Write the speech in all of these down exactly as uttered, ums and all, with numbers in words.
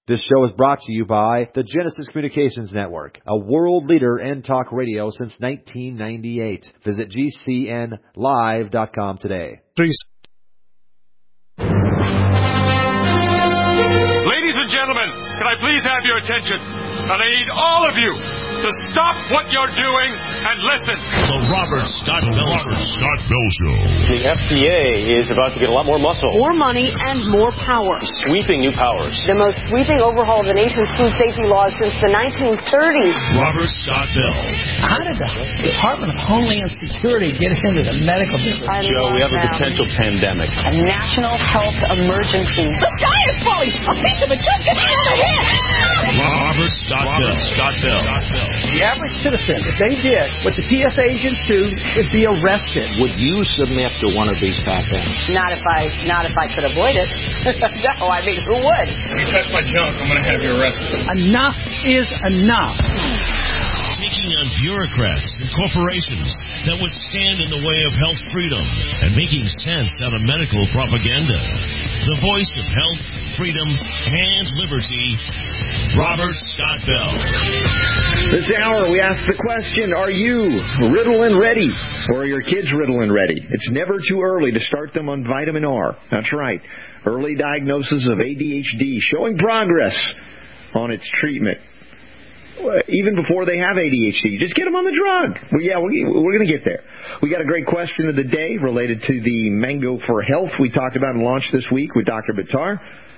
This show is brought to you by the Genesis Communications Network, a world leader in talk radio since nineteen ninety-eight. Visit G C N live dot com today. Ladies and gentlemen, can I please have your attention? And I need all of you to stop what you're doing and listen. The Robert Scott Bell, Robert Scott Bell Show. The F D A is about to get a lot more muscle. More money and more power. Sweeping new powers. The most sweeping overhaul of the nation's food safety laws since the nineteen thirties. Robert Scott Bell. How did the Department of Homeland Security get into the medical business? I Joe, we have a potential pandemic. A national health emergency. The sky is falling. A piece of it just got hit in the head. Robert Scott Bell. Scott Bell. The average citizen, if they did what the T S A agents do, would be arrested. Would you submit to one of these patents? Not if I, not if I could avoid it. No, I mean, who would? If you touch my junk, I'm going to have you arrested. Enough is enough. Taking on bureaucrats and corporations that would stand in the way of health freedom and making sense out of medical propaganda. The voice of health, freedom, and liberty, Robert Scott Bell. This hour we ask the question, are you Ritalin ready? Or are your kids Ritalin ready? It's never too early to start them on vitamin R. That's right. Early diagnosis of A D H D showing progress on its treatment. Even before they have A D H D, just get them on the drug. Well, yeah, we, we're going to get there. We got a great question of the day related to the Mango for Health we talked about and launched this week with Doctor Buttar.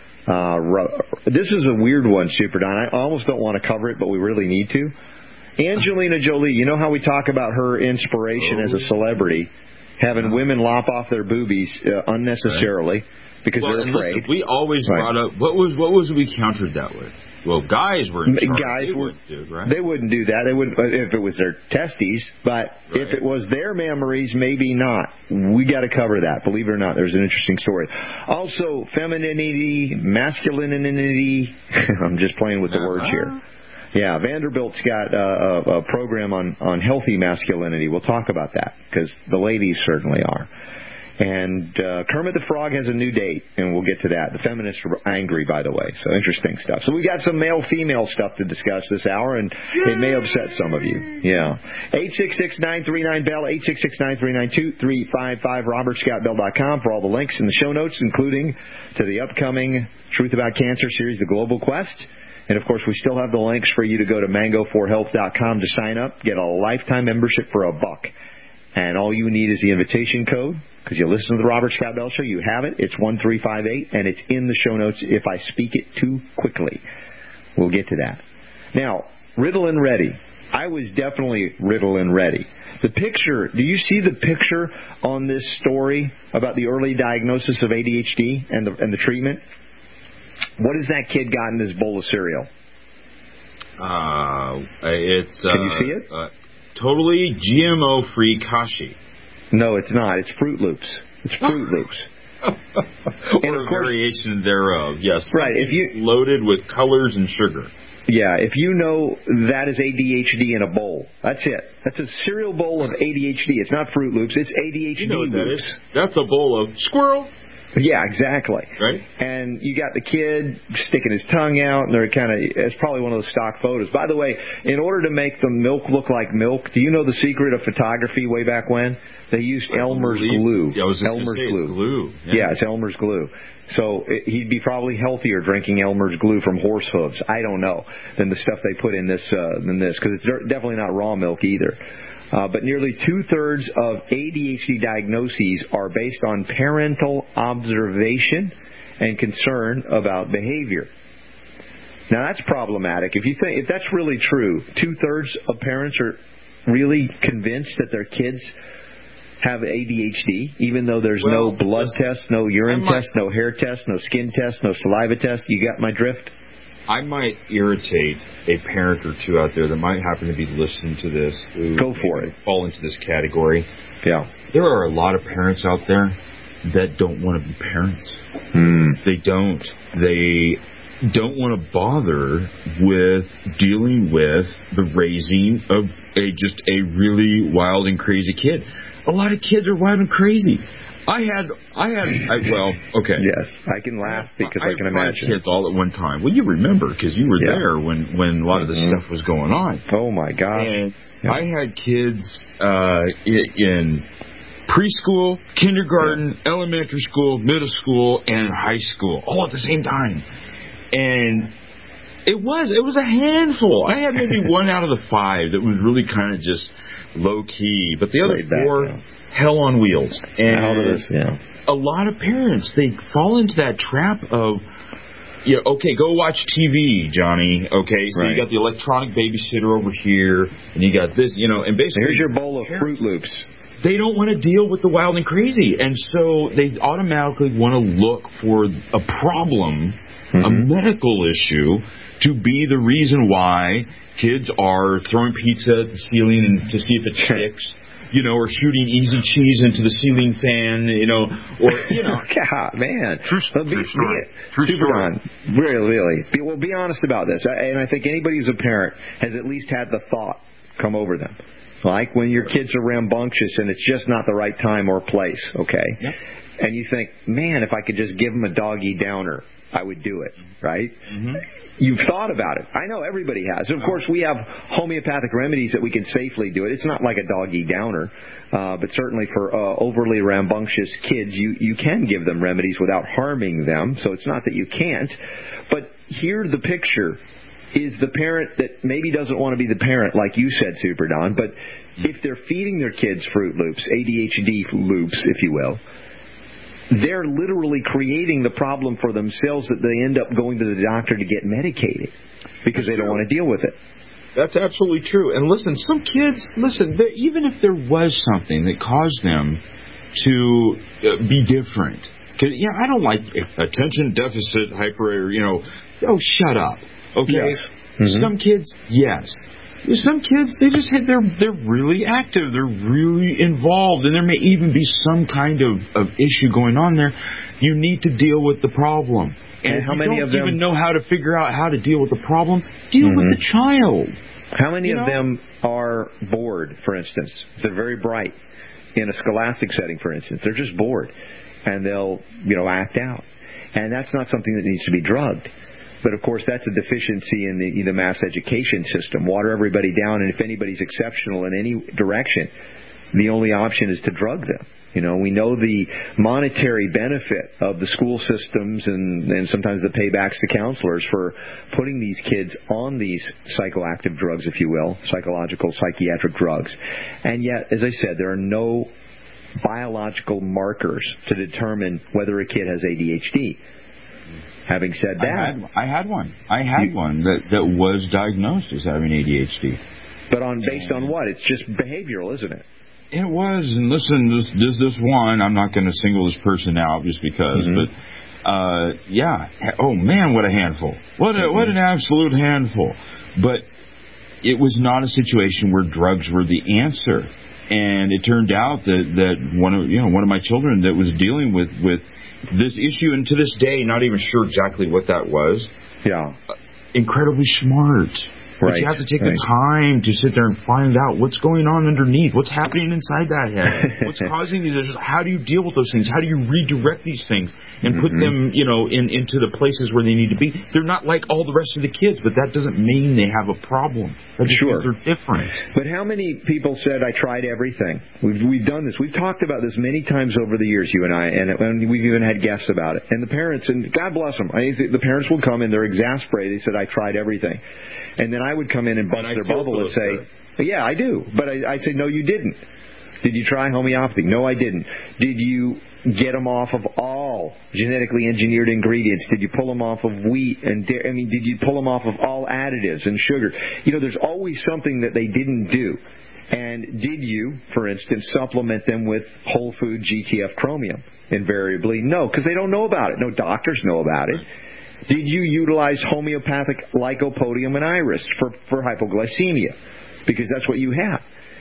Uh, this is a weird one, Super Don. I almost don't want to cover it, but we really need to. Angelina Jolie, you know how we talk about her inspiration oh. as a celebrity, having women lop off their boobies uh, unnecessarily right. because well, they're afraid. Listen, we always right. brought up, what was what was we countered that with? Well, guys were in charge. Guys they were, wouldn't do, right? They wouldn't do that. They wouldn't if it was their testes, but right. if it was their memories, maybe not. We got to cover that. Believe it or not, there's an interesting story. Also, femininity, masculinity. I'm just playing with the uh-huh. words here. Yeah, Vanderbilt's got uh, a, a program on, on healthy masculinity. We'll talk about that because the ladies certainly are. And uh, Kermit the Frog has a new date, and we'll get to that. The feminists are angry, by the way, so interesting stuff. So we got some male-female stuff to discuss this hour, and it may upset some of you. Yeah. eight six six, nine three nine, B E L L, eight six six, nine three nine, two three five five, robert scott bell dot com for all the links in the show notes, including to the upcoming Truth About Cancer series, The Global Quest. And, of course, we still have the links for you to go to mango for health dot com to sign up, get a lifetime membership for a buck. And all you need is the invitation code, because you listen to the Robert Scott Bell Show. You have it. It's one three five eight, and it's in the show notes if I speak it too quickly. We'll get to that. Now, Ritalin ready. I was definitely Ritalin ready. The picture, do you see the picture on this story about the early diagnosis of A D H D and the, and the treatment? What has that kid got in his bowl of cereal? Uh, it's... Can uh, you see it? Uh, Totally G M O-free Kashi. No, it's not. It's Fruit Loops. It's Fruit Loops. Or a variation thereof, yes. Right. If you loaded with colors and sugar. Yeah, if you know that is A D H D in a bowl, that's it. That's a cereal bowl of A D H D. It's not Fruit Loops. It's A D H D you know what that Loops. Is. That's a bowl of squirrel. Yeah, exactly. Right. And you got the kid sticking his tongue out, and they're kind of, it's probably one of those stock photos. By the way, in order to make the milk look like milk, do you know the secret of photography way back when? They used I Elmer's believe, glue. Yeah, I was Elmer's say glue. It's glue. Yeah. yeah, it's Elmer's glue. So it, he'd be probably healthier drinking Elmer's glue from horse hooves. I don't know, than the stuff they put in this, uh, than this, because it's definitely not raw milk either. Uh, but nearly two-thirds of A D H D diagnoses are based on parental observation and concern about behavior. Now, that's problematic. If you think if that's really true, two-thirds of parents are really convinced that their kids have A D H D, even though there's well, no blood test, no urine might, test, no hair test, no skin test, no saliva test. You got my drift? I might irritate a parent or two out there that might happen to be listening to this. Who Go for it. Fall into this category. Yeah. There are a lot of parents out there that don't want to be parents. Mm. They don't. They don't want to bother with dealing with the raising of a just a really wild and crazy kid. A lot of kids are wild and crazy. I had, I had, I, well, okay. Yes, I can laugh because I, I can imagine. I had kids all at one time. Well, you remember because you were yeah. there when, when a lot of this mm-hmm. stuff was going on. Oh my gosh! And yeah. I had kids uh, in preschool, kindergarten, yeah. elementary school, middle school, and high school, all at the same time. And it was, it was a handful. I had maybe one out of the five that was really kind of just low key, but the other Laid four. Back, yeah. Hell on wheels. And this, yeah. a lot of parents, they fall into that trap of, you know, okay, go watch T V, Johnny. Okay, so right. you got the electronic babysitter over here, and you got this, you know, and basically... Here's your bowl of Fruit Loops. They don't want to deal with the wild and crazy, and so they automatically want to look for a problem, mm-hmm. a medical issue, to be the reason why kids are throwing pizza at the ceiling to see if it sticks. You know, or shooting easy cheese into the ceiling fan, you know, or, you know. God, man. True, well, be, true story. Be, true super story. on. Really, really. Be, well, be honest about this. And I think anybody who's a parent has at least had the thought come over them. Like when your kids are rambunctious and it's just not the right time or place, okay? Yep. And you think, man, if I could just give them a doggy downer, I would do it, right? Mm-hmm. You've thought about it. I know everybody has. Of course, we have homeopathic remedies that we can safely do it. It's not like a doggy downer, uh, but certainly for uh, overly rambunctious kids, you, you can give them remedies without harming them, so it's not that you can't. But here the picture is the parent that maybe doesn't want to be the parent, like you said, Super Don, but if they're feeding their kids Fruit Loops, A D H D loops, if you will, they're literally creating the problem for themselves that they end up going to the doctor to get medicated because That's they don't true. want to deal with it. That's absolutely true. And listen, some kids, listen, even if there was something that caused them to uh, be different, cause, you know, I don't like attention deficit hyper, you know, oh, shut up. Okay? Yes. Mm-hmm. Some kids, yes. Some kids, they just hit, they're they're really active, they're really involved, and there may even be some kind of, of issue going on there. You need to deal with the problem. And, and how if you many don't of them even know how to figure out how to deal with the problem, deal mm-hmm. with the child. How many you of know? them are bored, for instance? They're very bright. In a scholastic setting, for instance, they're just bored, and they'll, you know, act out. And that's not something that needs to be drugged. But, of course, that's a deficiency in the, in the mass education system. Water everybody down, and if anybody's exceptional in any direction, the only option is to drug them. You know, we know the monetary benefit of the school systems and, and sometimes the paybacks to counselors for putting these kids on these psychoactive drugs, if you will, psychological, psychiatric drugs. And yet, as I said, there are no biological markers to determine whether a kid has A D H D. Having said that, I had, I had one. I had you, one that, that was diagnosed as having A D H D. But on based on what? It's just behavioral, isn't it? It was. And listen, this this, this one, I'm not going to single this person out just because, mm-hmm. but uh, yeah. Oh man, what a handful! What a, mm-hmm. what an absolute handful! But it was not a situation where drugs were the answer. And it turned out that, that one of you know one of my children that was dealing with with this issue, and to this day, not even sure exactly what that was. Yeah. Uh, incredibly smart. But right. you have to take right. the time to sit there and find out what's going on underneath, what's happening inside that head, what's causing these issues, how do you deal with those things, how do you redirect these things and mm-hmm. put them, you know, in into the places where they need to be. They're not like all the rest of the kids, but that doesn't mean they have a problem. That just sure. means they're different. But how many people said, I tried everything? We've we've done this. We've talked about this many times over the years, you and I, and, and we've even had guests about it. And the parents, and God bless them, I, the parents will come and they're exasperated. They said, I tried everything. And then I would come in and bust and their bubble and say, there. yeah, I do. But I, I'd say, no, you didn't. Did you try homeopathy? No, I didn't. Did you get them off of all genetically engineered ingredients? Did you pull them off of wheat and dairy? I mean, did you pull them off of all additives and sugar? You know, there's always something that they didn't do. And did you, for instance, supplement them with whole food G T F chromium? Invariably, no, because they don't know about it. No doctors know about it. Did you utilize homeopathic lycopodium and iris for, for hypoglycemia? Because that's what you have.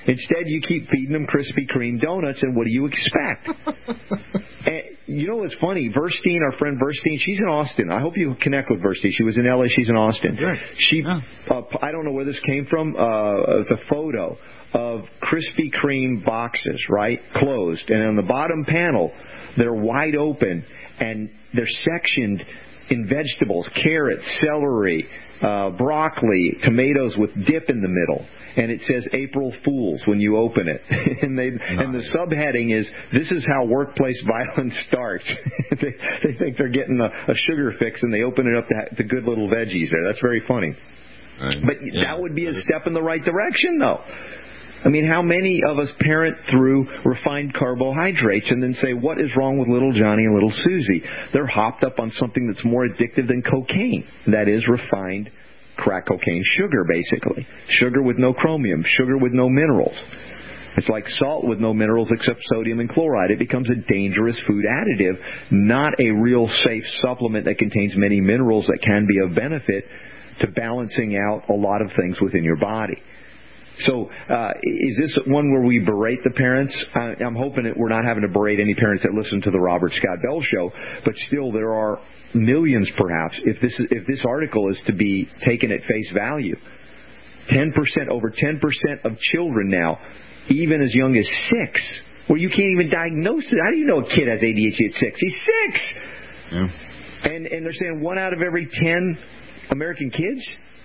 Instead, you keep feeding them Krispy Kreme donuts, and what do you expect? And you know what's funny? Verstein, our friend Verstein, she's in Austin. I hope you connect with Verstein. She was in L A. She's in Austin. Right. She, yeah. uh, I don't know where this came from. Uh, it's a photo of Krispy Kreme boxes, right, closed. And on the bottom panel, they're wide open, and they're sectioned in vegetables, carrots, celery, uh, broccoli, tomatoes with dip in the middle. And it says April Fools when you open it. and they nice. And the subheading is, this is how workplace violence starts. they, they think they're getting a, a sugar fix, and they open it up to, to good little veggies there. That's very funny. Right. But yeah. that would be a step in the right direction, though. I mean, how many of us parent through refined carbohydrates and then say, what is wrong with little Johnny and little Susie? They're hopped up on something that's more addictive than cocaine. That is refined crack cocaine sugar, basically. Sugar with no chromium, sugar with no minerals. It's like salt with no minerals except sodium and chloride. It becomes a dangerous food additive, not a real safe supplement that contains many minerals that can be of benefit to balancing out a lot of things within your body. So uh, is this one where we berate the parents? I, I'm hoping that we're not having to berate any parents that listen to the Robert Scott Bell Show, but still there are millions perhaps, if this, is, if this article is to be taken at face value. ten percent, over ten percent of children now, even as young as six, where you can't even diagnose it. How do you know a kid has A D H D at six? He's six! Yeah. And, and they're saying one out of every ten American kids?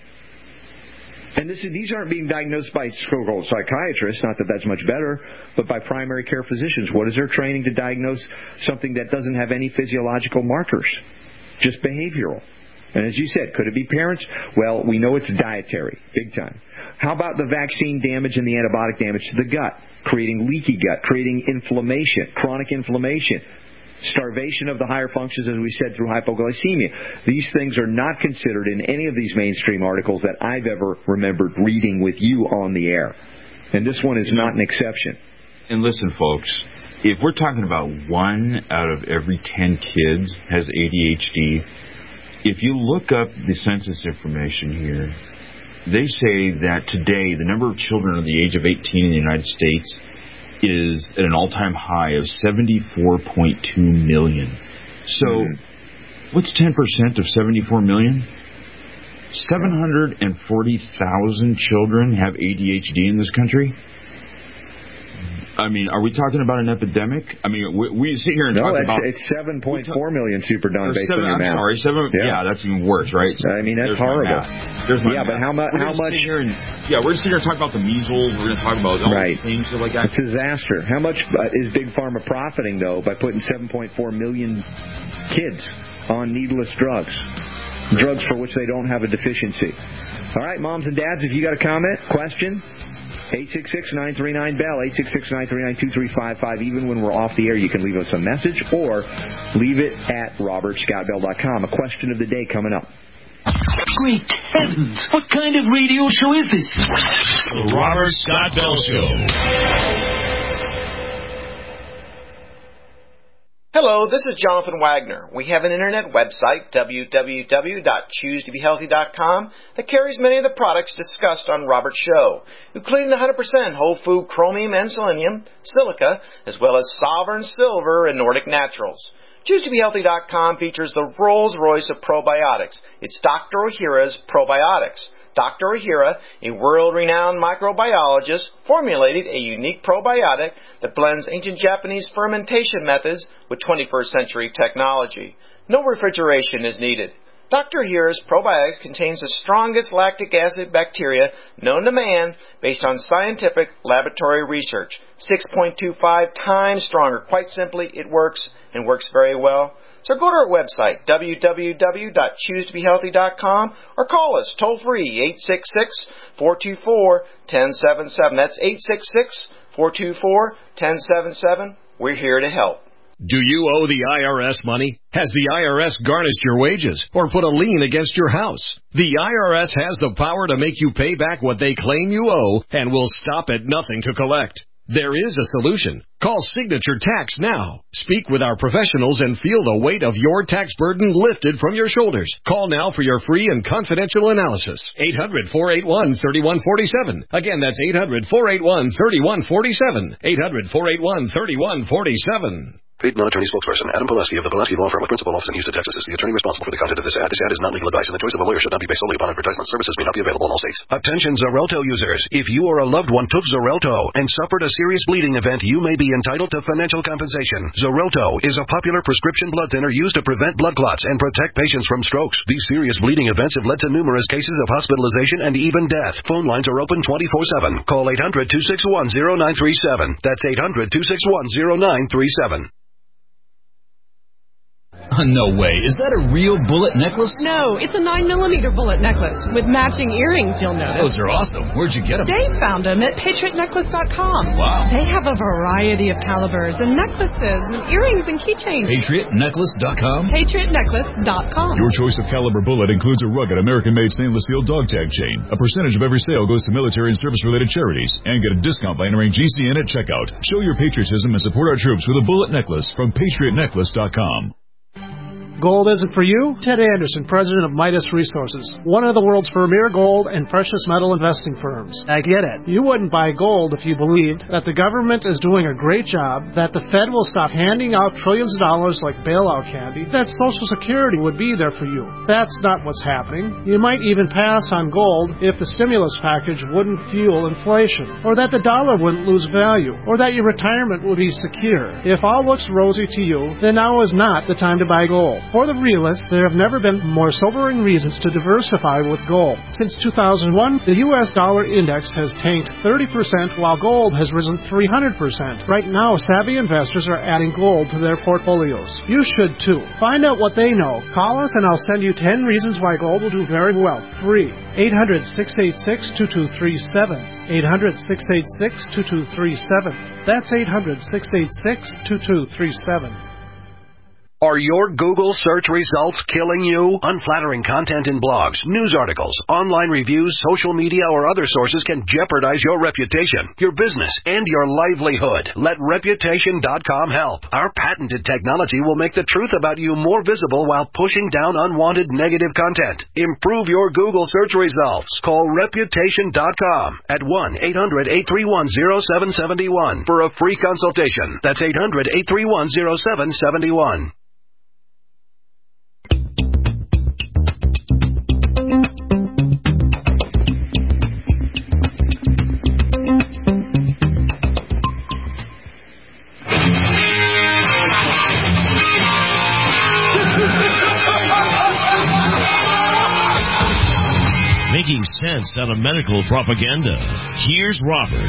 And this is, these aren't being diagnosed by so-called psychiatrists, not that that's much better, but by primary care physicians. What is their training to diagnose something that doesn't have any physiological markers? Just behavioral. And as you said, could it be parents? Well, we know it's dietary, big time. How about the vaccine damage and the antibiotic damage to the gut, creating leaky gut, creating inflammation, chronic inflammation? Starvation of the higher functions, as we said, through hypoglycemia. These things are not considered in any of these mainstream articles that I've ever remembered reading with you on the air. And this one is not an exception. And listen, folks, if we're talking about one out of every ten kids has A D H D, if you look up the census information here, they say that today the number of children under the age of eighteen in the United States is at an all-time high of seventy-four point two million. So, mm-hmm. what's ten percent of seventy-four million? seven hundred forty thousand children have A D H D in this country. I mean, are we talking about an epidemic? I mean, we, we sit here and no, talk it's, about... No, it's seven point four million, Super Don, based seven, on your I'm math. sorry, seven, yeah. yeah, that's even worse, right? I mean, that's There's horrible. There's my yeah, math. but how, mu- how much... And, yeah, we're just sitting here talking about the measles, we're going to talk about all right. these things, stuff like that. It's a disaster. How much uh, is Big Pharma profiting, though, by putting seven point four million kids on needless drugs? Drugs for which they don't have a deficiency. All right, moms and dads, if you got a comment, question... eight six six, nine three nine, B E L L, eight six six, nine three nine, two three five five. Even when we're off the air, you can leave us a message or leave it at robert scott bell dot com. A question of the day coming up. Great heavens! What kind of radio show is this? The Robert Scott Bell Show. Hello, this is Jonathan Wagner. We have an internet website, w w w dot choose to be healthy dot com, that carries many of the products discussed on Robert's show, including the one hundred percent whole food chromium and selenium, silica, as well as Sovereign Silver and Nordic Naturals. choose to be healthy dot com features the Rolls-Royce of probiotics. It's Doctor Ohhira's Probiotics. Doctor Ohhira, a world-renowned microbiologist, formulated a unique probiotic that blends ancient Japanese fermentation methods with twenty-first century technology. No refrigeration is needed. Doctor Ohhira's probiotics contains the strongest lactic acid bacteria known to man based on scientific laboratory research. six point two five times stronger. Quite simply, it works and works very well. So go to our website, w w w dot choose to be healthy dot com, or call us toll-free, eight six six, four two four, one zero seven seven. That's eight six six, four two four, one zero seven seven. We're here to help. Do you owe the I R S money? Has the I R S garnished your wages or put a lien against your house? The I R S has the power to make you pay back what they claim you owe and will stop at nothing to collect. There is a solution. Call Signature Tax now. Speak with our professionals and feel the weight of your tax burden lifted from your shoulders. Call now for your free and confidential analysis. eight hundred, four eight one, three one four seven. Again, that's eight hundred, four eight one, three one four seven. eight hundred, four eight one, three one four seven. Paid non-attorney spokesperson Adam Pileski of the Pileski Law Firm with principal office in Houston, Texas is the attorney responsible for the content of this ad. This ad is not legal advice, and the choice of a lawyer should not be based solely upon advertisement. Services may not be available in all states. Attention Xarelto users. If you or a loved one took Xarelto and suffered a serious bleeding event, you may be entitled to financial compensation. Xarelto is a popular prescription blood thinner used to prevent blood clots and protect patients from strokes. These serious bleeding events have led to numerous cases of hospitalization and even death. Phone lines are open twenty-four seven. Call eight hundred, two six one, zero nine three seven. That's eight hundred, two six one, zero nine three seven. No way. Is that a real bullet necklace? No, it's a nine millimeter bullet necklace with matching earrings, you'll notice. Those are awesome. Where'd you get them? Dave found them at patriot necklace dot com. Wow. They have a variety of calibers and necklaces and earrings and keychains. patriot necklace dot com? patriot necklace dot com. Your choice of caliber bullet includes a rugged American-made stainless steel dog tag chain. A percentage of every sale goes to military and service-related charities. And get a discount by entering G C N at checkout. Show your patriotism and support our troops with a bullet necklace from patriot necklace dot com. Gold isn't for you? Ted Anderson, president of Midas Resources, one of the world's premier gold and precious metal investing firms. I get it. You wouldn't buy gold if you believed that the government is doing a great job, that the Fed will stop handing out trillions of dollars like bailout candy, that Social Security would be there for you. That's not what's happening. You might even pass on gold if the stimulus package wouldn't fuel inflation, or that the dollar wouldn't lose value, or that your retirement would be secure. If all looks rosy to you, then now is not the time to buy gold. For the realists, there have never been more sobering reasons to diversify with gold. Since two thousand one, the U S dollar index has tanked thirty percent while gold has risen three hundred percent. Right now, savvy investors are adding gold to their portfolios. You should too. Find out what they know. Call us and I'll send you ten reasons why gold will do very well. Free. eight hundred, six eight six, two two three seven. eight hundred, six eight six, two two three seven. That's eight hundred, six eight six, two two three seven. Are your Google search results killing you? Unflattering content in blogs, news articles, online reviews, social media, or other sources can jeopardize your reputation, your business, and your livelihood. Let reputation dot com help. Our patented technology will make the truth about you more visible while pushing down unwanted negative content. Improve your Google search results. Call reputation dot com at one eight hundred, eight three one, zero seven seven one for a free consultation. That's eight hundred, eight three one, zero seven seven one. Making sense out of medical propaganda. Here's Robert.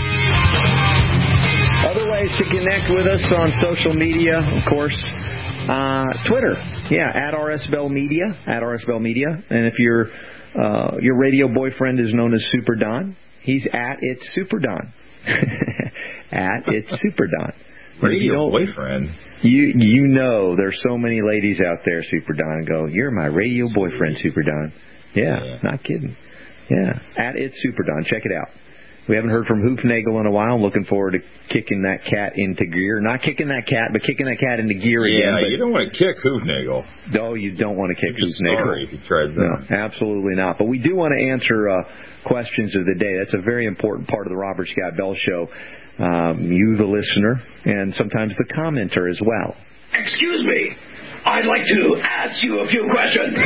Other ways to connect with us on social media, of course. Uh, Twitter, yeah, at R S Bell Media, at R S Bell Media. And if your uh, your radio boyfriend is known as Super Don, he's at It's Super Don. At It's Super Don. Radio boyfriend. You you know there's so many ladies out there, Super Don, go, you're my radio boyfriend, Super Don. Yeah, yeah. Not kidding. Yeah, at It's Super Don. Check it out. We haven't heard from Hoofnagel in a while. I'm looking forward to kicking that cat into gear. Not kicking that cat, but kicking that cat into gear yeah, again. Yeah, you don't want to kick Hoofnagel. No, you don't want to kick Hoofnagel. Sorry if he tries that. No, absolutely not. But we do want to answer uh, questions of the day. That's a very important part of the Robert Scott Bell Show. Um, you, the listener, and sometimes the commenter as well. Excuse me. I'd like to ask you a few questions.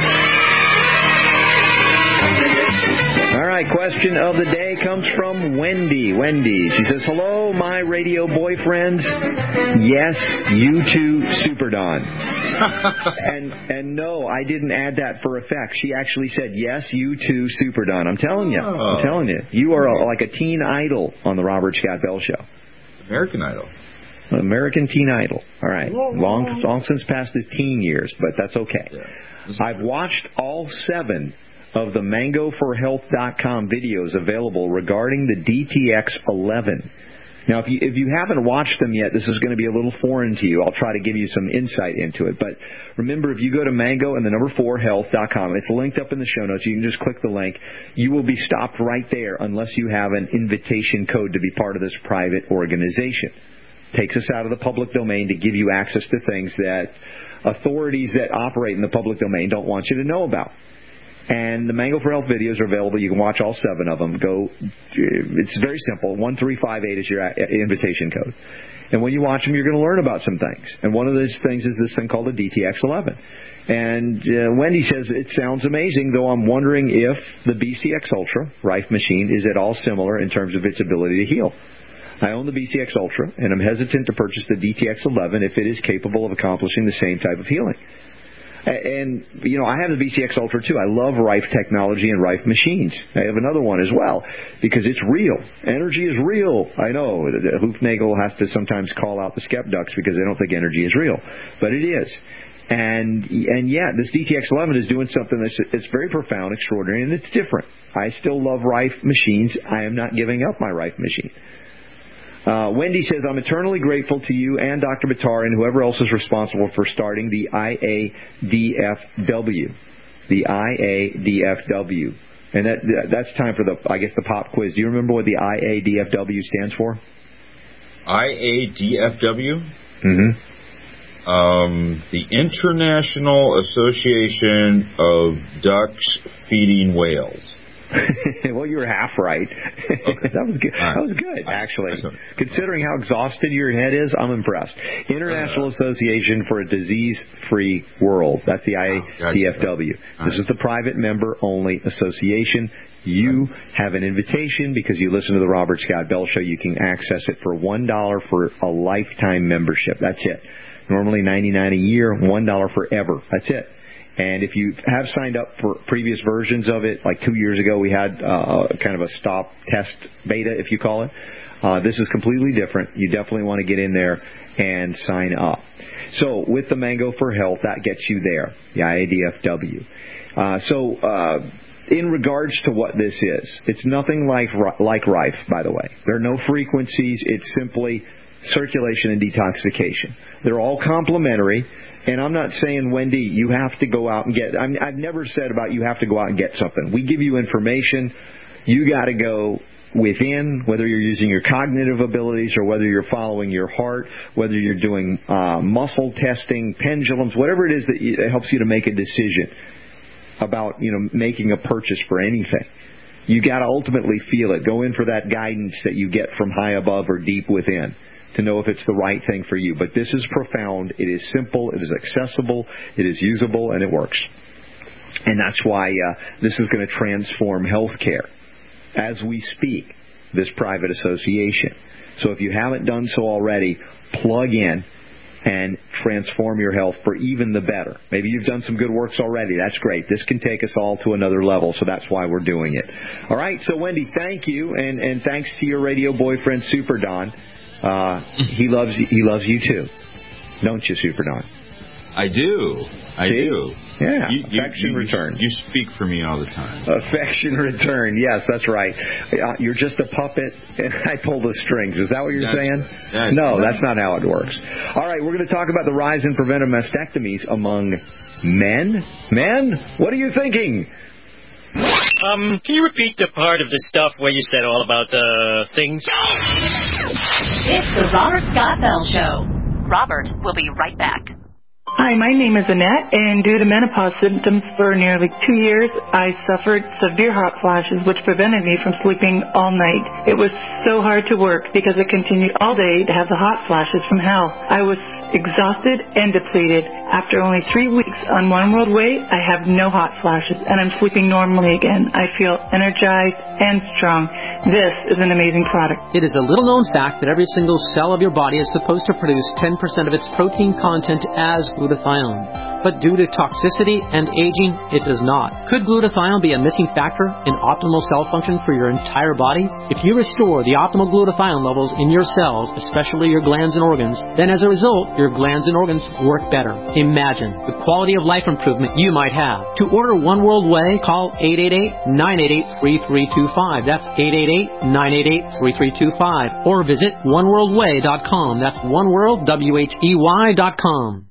All right, question of the day comes from Wendy. Wendy, she says, hello, my radio boyfriends. Yes, you too, Super Don. and and no, I didn't add that for effect. She actually said, yes, you too, Super Don. I'm telling you. Oh. I'm telling you. You are a, like a teen idol on the Robert Scott Bell Show. American Idol. American Teen Idol. All right. Long, long since past his teen years, but that's okay. Yeah. I've watched all seven of the mango for health dot com videos available regarding the D T X eleven. Now, if you if you haven't watched them yet, this is going to be a little foreign to you. I'll try to give you some insight into it. But remember, if you go to mango and the number four health dot com, it's linked up in the show notes. You can just click the link. You will be stopped right there unless you have an invitation code to be part of this private organization. Takes us out of the public domain to give you access to things that authorities that operate in the public domain don't want you to know about. And the Mango for Health videos are available. You can watch all seven of them. Go. It's very simple. one three five eight is your invitation code. And when you watch them, you're going to learn about some things. And one of those things is this thing called the D T X eleven. And uh, Wendy says, it sounds amazing, though I'm wondering if the B C X Ultra Rife machine is at all similar in terms of its ability to heal. I own the B C X Ultra, and I'm hesitant to purchase the D T X eleven if it is capable of accomplishing the same type of healing. And, you know, I have the B C X Ultra, too. I love Rife technology and Rife machines. I have another one as well because it's real. Energy is real. I know. Hoofnagel has to sometimes call out the skepducks because they don't think energy is real. But it is. And, and yeah, this D T X eleven is doing something that's it's very profound, extraordinary, and it's different. I still love Rife machines. I am not giving up my Rife machine. Uh, Wendy says, I'm eternally grateful to you and Doctor Buttar and whoever else is responsible for starting the I A D F W. The I A D F W. And that that's time for, the I guess, the pop quiz. Do you remember what the I A D F W stands for? I A D F W? Mm-hmm. Um, the International Association of Ducks Feeding Whales. Well, you were half right. Okay. that was good. Right. That was good, actually. Considering how exhausted your head is, I'm impressed. International uh, Association for a Disease-Free World. That's the I A D F W. Oh, this right. is the private member-only association. You have an invitation because you listen to the Robert Scott Bell Show. You can access it for one dollar for a lifetime membership. That's it. Normally ninety-nine dollars a year, one dollar forever. That's it. And if you have signed up for previous versions of it, like two years ago we had uh, kind of a stop test beta, if you call it. Uh, this is completely different. You definitely want to get in there and sign up. So with the Mango for Health, that gets you there, the I A D F W. Uh, so uh, in regards to what this is, it's nothing like like Rife, by the way. There are no frequencies. It's simply circulation and detoxification. They're all complementary. And I'm not saying, Wendy, you have to go out and get, I mean, I've never said about you have to go out and get something. We give you information. You got to go within, whether you're using your cognitive abilities or whether you're following your heart, whether you're doing uh, muscle testing, pendulums, whatever it is that, you, that helps you to make a decision about, you know, making a purchase for anything. You got to ultimately feel it. Go in for that guidance that you get from high above or deep within to know if it's the right thing for you. But this is profound. It is simple. It is accessible. It is usable, and it works. And that's why uh, this is going to transform healthcare as we speak, this private association. So if you haven't done so already, plug in and transform your health for even the better. Maybe you've done some good works already. That's great. This can take us all to another level, so that's why we're doing it. All right, so Wendy, thank you, and, and thanks to your radio boyfriend, Super Don. Uh, he loves he loves you too, don't you, Super Don? I do. I See? do. Yeah. You, you, Affection you, return. You speak for me all the time. Affection return. Yes, that's right. Uh, you're just a puppet, and I pull the strings. Is that what you're that's, saying? That's, no, that's not how it works. All right, we're going to talk about the rise in preventive mastectomies among men. Men? What are you thinking? Um, can you repeat the part of the stuff where you said all about the things? It's the Robert Scott Bell Show. Robert will be right back. Hi, my name is Annette, and due to menopause symptoms for nearly two years, I suffered severe hot flashes, which prevented me from sleeping all night. It was so hard to work because it continued all day to have the hot flashes from hell. I was exhausted and depleted. After only three weeks on One World Way, I have no hot flashes, and I'm sleeping normally again. I feel energized and strong. This is an amazing product. It is a little-known fact that every single cell of your body is supposed to produce ten percent of its protein content as glutathione. But due to toxicity and aging, it does not. Could glutathione be a missing factor in optimal cell function for your entire body? If you restore the optimal glutathione levels in your cells, especially your glands and organs, then as a result, your glands and organs work better. Imagine the quality of life improvement you might have. To order One World Way, call eight eight eight, nine eight eight, three three two five. That's eight eight eight, nine eight eight, three three two five or visit one world way dot com. That's oneworld, W H E Y dot com.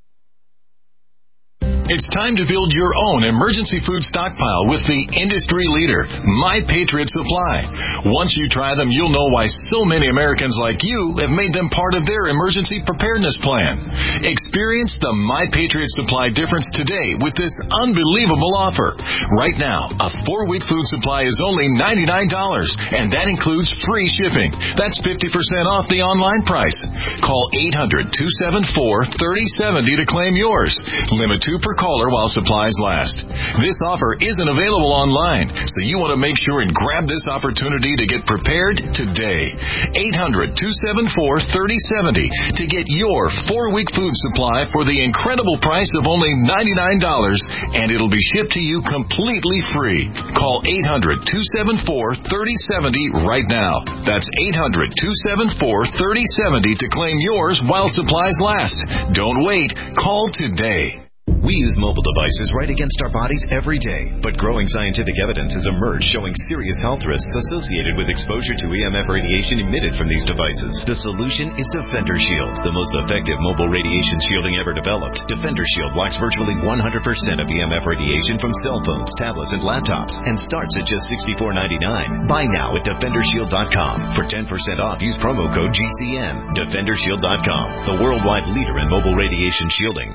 It's time to build your own emergency food stockpile with the industry leader, My Patriot Supply. Once you try them, you'll know why so many Americans like you have made them part of their emergency preparedness plan. Experience the My Patriot Supply difference today with this unbelievable offer. Right now, a four-week food supply is only ninety-nine dollars, and that includes free shipping. That's fifty percent off the online price. Call eight hundred, two seven four, three oh seven oh to claim yours. Limit two per caller while supplies last. This offer isn't available online, so you want to make sure and grab this opportunity to get prepared today. eight hundred, two seven four, three oh seven oh to get your four-week food supply for the incredible price of only ninety-nine dollars, and it'll be shipped to you completely free. Call eight hundred, two seven four, three oh seven oh right now. That's eight hundred, two seven four, three oh seven oh to claim yours while supplies last. Don't wait. Call today. We use mobile devices right against our bodies every day, but growing scientific evidence has emerged showing serious health risks associated with exposure to E M F radiation emitted from these devices. The solution is Defender Shield, the most effective mobile radiation shielding ever developed. Defender Shield blocks virtually one hundred percent of E M F radiation from cell phones, tablets, and laptops, and starts at just sixty-four ninety-nine. Buy now at defender shield dot com. For ten percent off, use promo code G C N. defender shield dot com, the worldwide leader in mobile radiation shielding.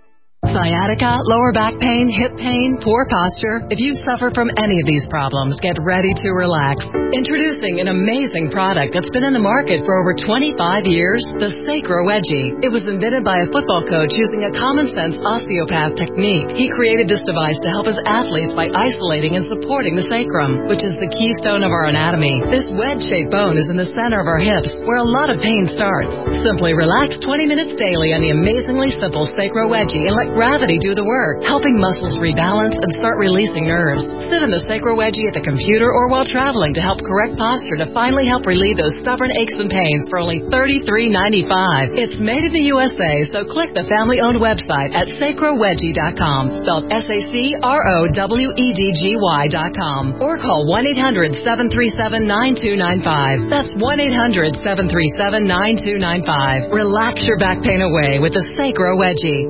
Sciatica, lower back pain, hip pain, poor posture. If you suffer from any of these problems, get ready to relax. Introducing an amazing product that's been in the market for over twenty-five years, the Sacro Wedgie. It was invented by a football coach using a common-sense osteopath technique. He created this device to help his athletes by isolating and supporting the sacrum, which is the keystone of our anatomy. This wedge-shaped bone is in the center of our hips, where a lot of pain starts. Simply relax twenty minutes daily on the amazingly simple Sacro Wedgie and let gravity do the work, helping muscles rebalance and start releasing nerves. Sit in the Sacro Wedgie at the computer or while traveling to help correct posture to finally help relieve those stubborn aches and pains for only thirty-three ninety-five. It's made in the U S A, so click the family-owned website at sacro wedgie dot com, spelled S A C R O W E D G Y dot com, or call one eight hundred, seven three seven, nine two nine five. That's one eight hundred, seven three seven, nine two nine five. Relax your back pain away with the Sacro Wedgie.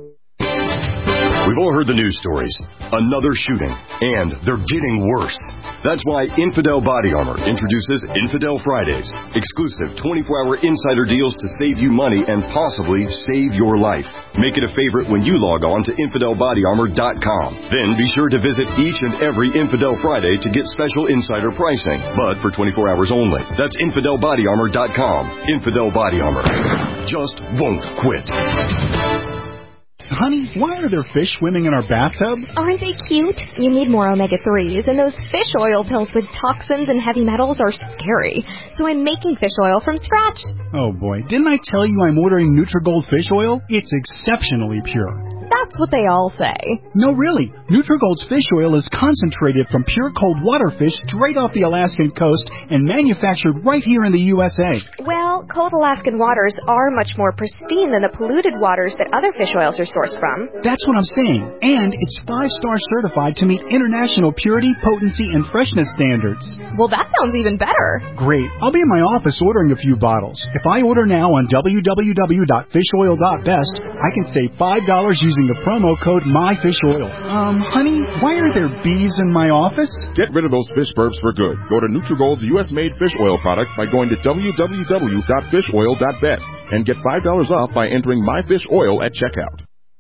We've all heard the news stories. Another shooting, and they're getting worse. That's why Infidel Body Armor introduces Infidel Fridays, exclusive twenty-four hour insider deals to save you money and possibly save your life. Make it a favorite when you log on to infidel body armor dot com. Then be sure to visit each and every Infidel Friday to get special insider pricing, but for twenty-four hours only. That's infidel body armor dot com. Infidel Body Armor just won't quit. Honey, why are there fish swimming in our bathtub? Aren't they cute? You need more omega threes, and those fish oil pills with toxins and heavy metals are scary. So I'm making fish oil from scratch. Oh boy, didn't I tell you I'm ordering Nutrigold fish oil? It's exceptionally pure. That's what they all say. No, really. Nutrigold's fish oil is concentrated from pure cold water fish straight off the Alaskan coast and manufactured right here in the U S A. Well, cold Alaskan waters are much more pristine than the polluted waters that other fish oils are sourced from. That's what I'm saying. And it's five-star certified to meet international purity, potency, and freshness standards. Well, that sounds even better. Great. I'll be in my office ordering a few bottles. If I order now on w w w dot fish oil dot best, I can save five dollars using the promo code MyFishOil. Um, honey, why are there bees in my office? Get rid of those fish burps for good. Go to Nutrigold's U S-made fish oil products by going to w w w dot fish oil dot best and get five dollars off by entering MyFishOil at checkout.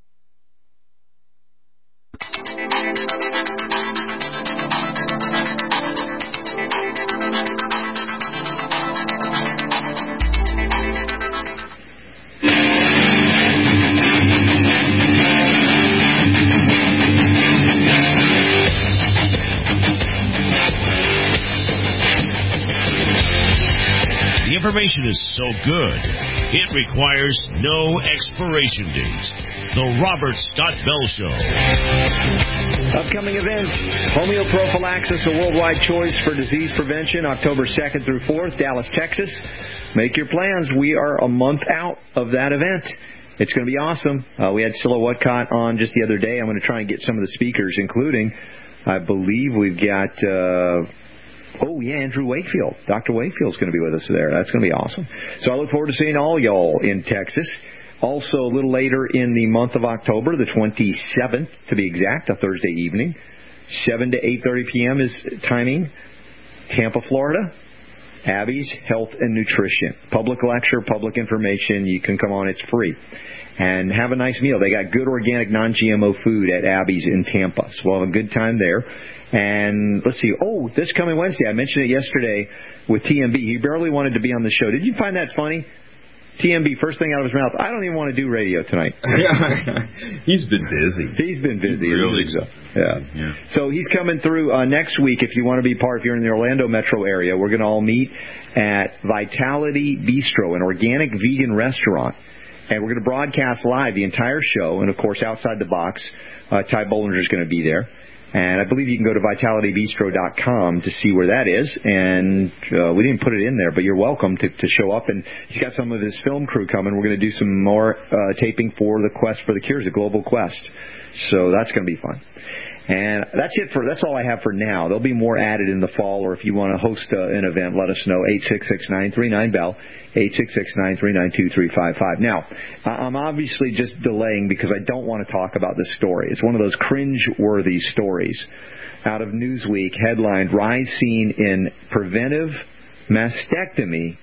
Information is so good, it requires no expiration dates. The Robert Scott Bell Show. Upcoming events, Homeoprophylaxis, a worldwide choice for disease prevention, October second through fourth, Dallas, Texas. Make your plans. We are a month out of that event. It's going to be awesome. Uh, we had Scylla Whatcott on just the other day. I'm going to try and get some of the speakers, including, I believe we've got... Uh, Oh, yeah, Andrew Wakefield. Doctor Wakefield's going to be with us there. That's going to be awesome. So I look forward to seeing all y'all in Texas. Also, a little later in the month of October, the twenty-seventh, to be exact, a Thursday evening, seven to eight thirty p.m. is timing, Tampa, Florida. Abby's Health and Nutrition. Public lecture, public information. You can come on. It's free. And have a nice meal. They got good organic non-G M O food at Abby's in Tampa. So we'll have a good time there. And let's see. Oh, this coming Wednesday. I mentioned it yesterday with T M B. He barely wanted to be on the show. Did you find that funny? T M B, first thing out of his mouth, I don't even want to do radio tonight. He's been busy. He's been busy. He's really so. Yeah. yeah. So he's coming through uh, next week. If you want to be part, if you're in the Orlando metro area, we're going to all meet at Vitality Bistro, an organic vegan restaurant. And we're going to broadcast live the entire show. And, of course, outside the box, uh, Ty Bollinger is going to be there. And I believe you can go to vitality bistro dot com to see where that is. And uh, we didn't put it in there, but you're welcome to, to show up. And he's got some of his film crew coming. We're going to do some more uh, taping for the Quest for the Cures, the Global Quest. So that's going to be fun. And that's it for, that's all I have for now. There'll be more added in the fall, or if you want to host uh, an event, let us know, eight six six, nine three nine, B E L, eight six six, nine three nine, two three five five. Now, I'm obviously just delaying because I don't want to talk about this story. It's one of those cringe-worthy stories out of Newsweek, headlined, Rise Seen in Preventive Mastectomy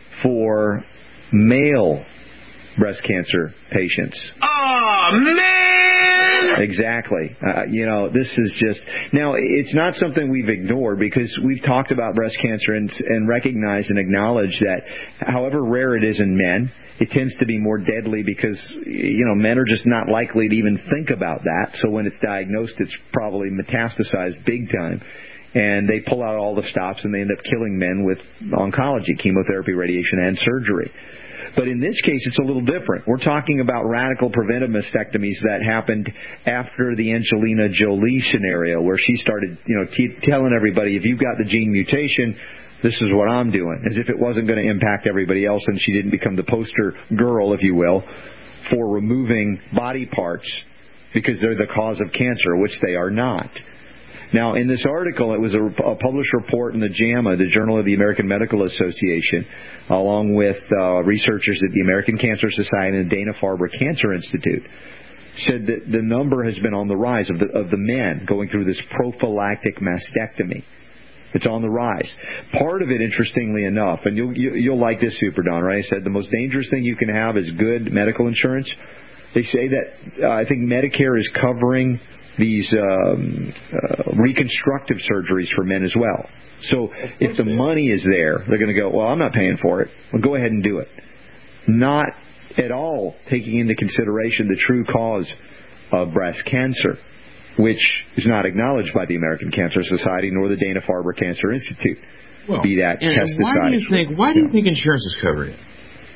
for Male Breast Cancer Patients. Oh, man! Exactly. Uh, you know, this is just... Now, it's not something we've ignored because we've talked about breast cancer and, and recognized and acknowledged that however rare it is in men, it tends to be more deadly because, you know, men are just not likely to even think about that. So when it's diagnosed, it's probably metastasized big time. And they pull out all the stops and they end up killing men with oncology, chemotherapy, radiation, and surgery. But in this case, it's a little different. We're talking about radical preventive mastectomies that happened after the Angelina Jolie scenario, where she started, you know, t- telling everybody, if you've got the gene mutation, this is what I'm doing, as if it wasn't going to impact everybody else, and she didn't become the poster girl, if you will, for removing body parts because they're the cause of cancer, which they are not. Now, in this article, it was a, a published report in the JAMA, the Journal of the American Medical Association, along with uh, researchers at the American Cancer Society and the Dana-Farber Cancer Institute, said that the number has been on the rise of the, of the men going through this prophylactic mastectomy. It's on the rise. Part of it, interestingly enough, and you'll, you, you'll like this, Super Don, right? I said the most dangerous thing you can have is good medical insurance. They say that uh, I think Medicare is covering these um, uh, reconstructive surgeries for men as well. So if the money is there, they're going to go, well, I'm not paying for it. Well, go ahead and do it. Not at all taking into consideration the true cause of breast cancer, which is not acknowledged by the American Cancer Society nor the Dana-Farber Cancer Institute. Well, be that and tested why do you think? Why do you think insurance is covering it?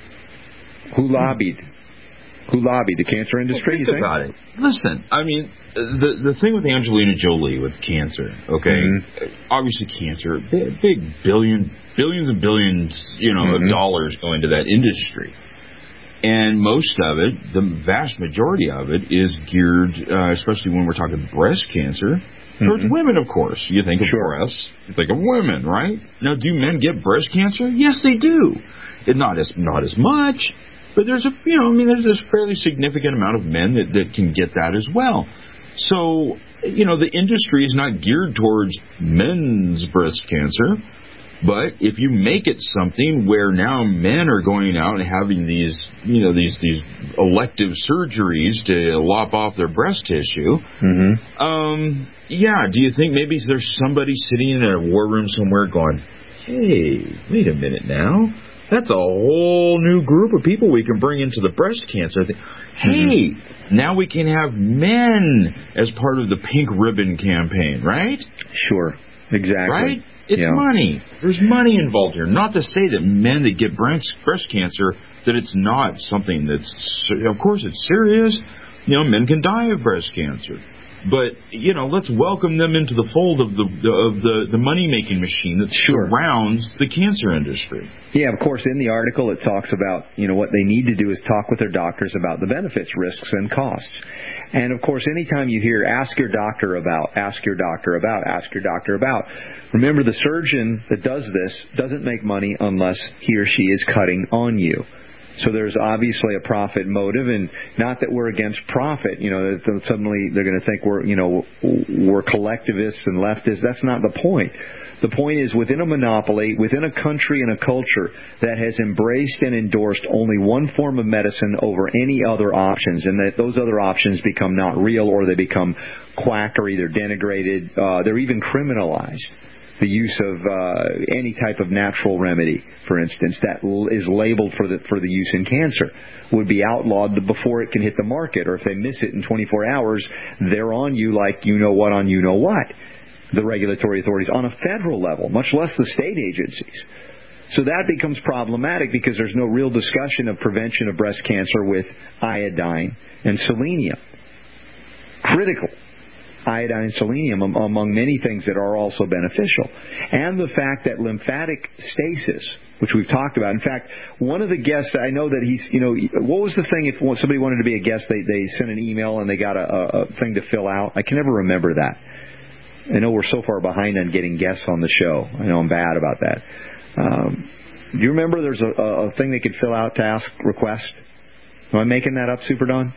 Who lobbied? Who lobbied? The cancer industry? Well, think you think? about it. Listen, I mean, the the thing with Angelina Jolie with cancer, okay? Mm-hmm. Obviously, cancer, big, big billion, billions and billions, you know, mm-hmm. of dollars go into that industry. And most of it, the vast majority of it, is geared, uh, especially when we're talking breast cancer, towards mm-hmm. women, of course. You think of sure. breasts, you think of women, right? Now, do men get breast cancer? Yes, they do. It not as not as much, but there's a you know, I mean, there's a fairly significant amount of men that, that can get that as well. So, you know, the industry is not geared towards men's breast cancer. But if you make it something where now men are going out and having these, you know, these these elective surgeries to lop off their breast tissue, mm-hmm. um, yeah, do you think maybe there's somebody sitting in a war room somewhere going, hey, wait a minute now, that's a whole new group of people we can bring into the breast cancer thing. Hey, mm-hmm. now we can have men as part of the pink ribbon campaign, right? Sure, exactly. Right? It's yeah. money. There's money involved here. Not to say that men that get breast breast cancer, that it's not something that's, of course it's serious. You know, men can die of breast cancer. But, you know, let's welcome them into the fold of the of the, the money-making machine that sure. surrounds the cancer industry. Yeah, of course, in the article it talks about, you know, what they need to do is talk with their doctors about the benefits, risks, and costs. And, of course, anytime you hear, ask your doctor about, ask your doctor about, ask your doctor about, remember the surgeon that does this doesn't make money unless he or she is cutting on you. So there's obviously a profit motive, and not that we're against profit. You know, that suddenly they're going to think we're, you know, we're collectivists and leftists. That's not the point. The point is, within a monopoly, within a country and a culture that has embraced and endorsed only one form of medicine over any other options, and that those other options become not real, or they become quackery, they're denigrated, uh, they're even criminalized. The use of uh, any type of natural remedy, for instance, that l- is labeled for the for the use in cancer, would be outlawed before it can hit the market. Or if they miss it in twenty-four hours, they're on you like you know what on you know what. The regulatory authorities on a federal level, much less the state agencies. So that becomes problematic because there's no real discussion of prevention of breast cancer with iodine and selenium. Critical. Iodine and selenium among many things that are also beneficial. And the fact that lymphatic stasis, which we've talked about. In fact, one of the guests, I know that he's, you know, what was the thing if somebody wanted to be a guest, they, they sent an email and they got a, a thing to fill out? I can never remember that. I know we're so far behind on getting guests on the show. I know I'm bad about that. Um, do you remember there's a, a thing they could fill out to ask request? Am I making that up, Super Don?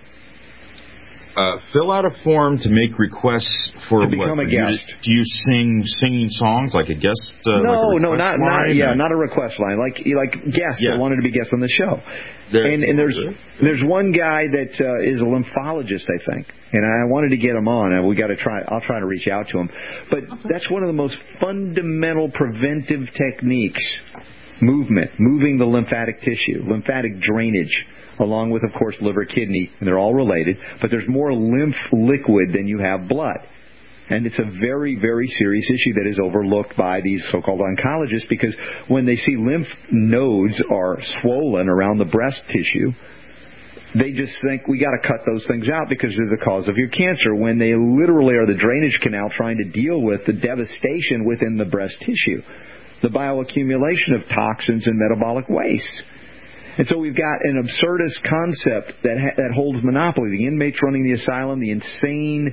Uh, fill out a form to make requests for to become what? a guest. You, do you sing singing songs like a guest? Uh, no, like a no, not not yeah, or? not a request line. Like like guests yes. that wanted to be guests on the show. There, and and there's there's one guy that uh, is a lymphologist, I think, and I wanted to get him on. And we got to try. I'll try to reach out to him. But that's one of the most fundamental preventive techniques. Movement, moving the lymphatic tissue, lymphatic drainage, along with, of course, liver, kidney, and they're all related, but there's more lymph liquid than you have blood. And it's a very, very serious issue that is overlooked by these so-called oncologists, because when they see lymph nodes are swollen around the breast tissue, they just think, we got to cut those things out because they're the cause of your cancer, when they literally are the drainage canal trying to deal with the devastation within the breast tissue, the bioaccumulation of toxins and metabolic waste. And so we've got an absurdist concept that ha- that holds monopoly. The inmates running the asylum, the insane,